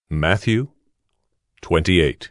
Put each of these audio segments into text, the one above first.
Matthew 28.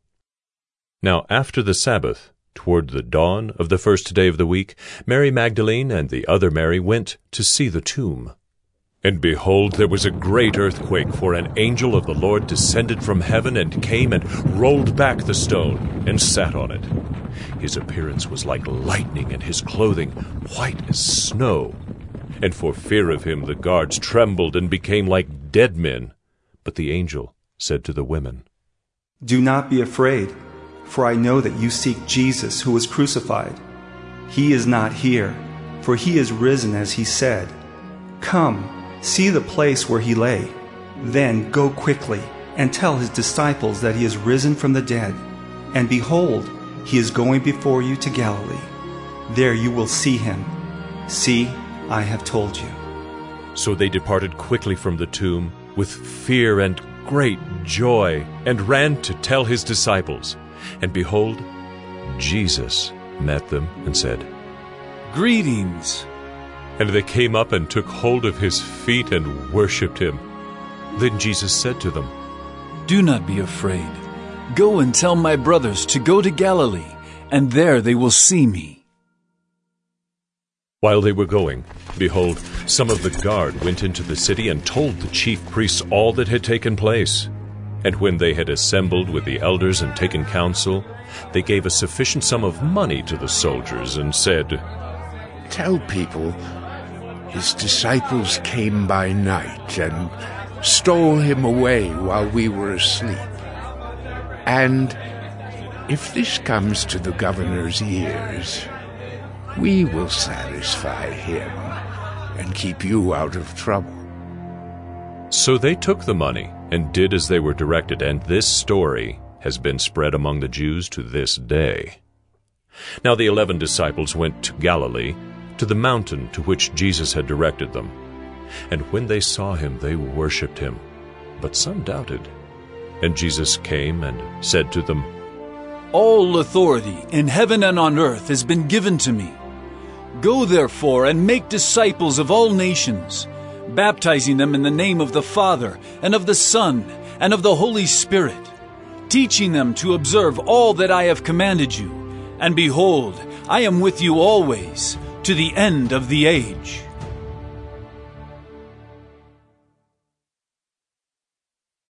Now after the Sabbath, toward the dawn of the first day of the week, Mary Magdalene and the other Mary went to see the tomb. And behold, there was a great earthquake, for an angel of the Lord descended from heaven and came and rolled back the stone and sat on it. His appearance was like lightning, and his clothing white as snow. And for fear of him the guards trembled and became like dead men. But the angel said to the women, "Do not be afraid, for I know that you seek Jesus who was crucified. He is not here, for he is risen as he said. Come, see the place where he lay. Then go quickly and tell his disciples that he is risen from the dead. And behold, he is going before you to Galilee. There you will see him. See, I have told you." So they departed quickly from the tomb with fear and great joy, and ran to tell his disciples. And behold, Jesus met them and said, "Greetings." And they came up and took hold of his feet and worshipped him. Then Jesus said to them, "Do not be afraid. Go and tell my brothers to go to Galilee, and there they will see me." While they were going, behold, some of the guard went into the city and told the chief priests all that had taken place. And when they had assembled with the elders and taken counsel, they gave a sufficient sum of money to the soldiers and said, "Tell people, his disciples came by night and stole him away while we were asleep. And if this comes to the governor's ears, we will satisfy him and keep you out of trouble." So they took the money and did as they were directed, and this story has been spread among the Jews to this day. Now the 11 disciples went to Galilee, to the mountain to which Jesus had directed them. And when they saw him, they worshipped him, but some doubted. And Jesus came and said to them, "All authority in heaven and on earth has been given to me. Go therefore and make disciples of all nations, baptizing them in the name of the Father, and of the Son, and of the Holy Spirit, teaching them to observe all that I have commanded you. And behold, I am with you always, to the end of the age."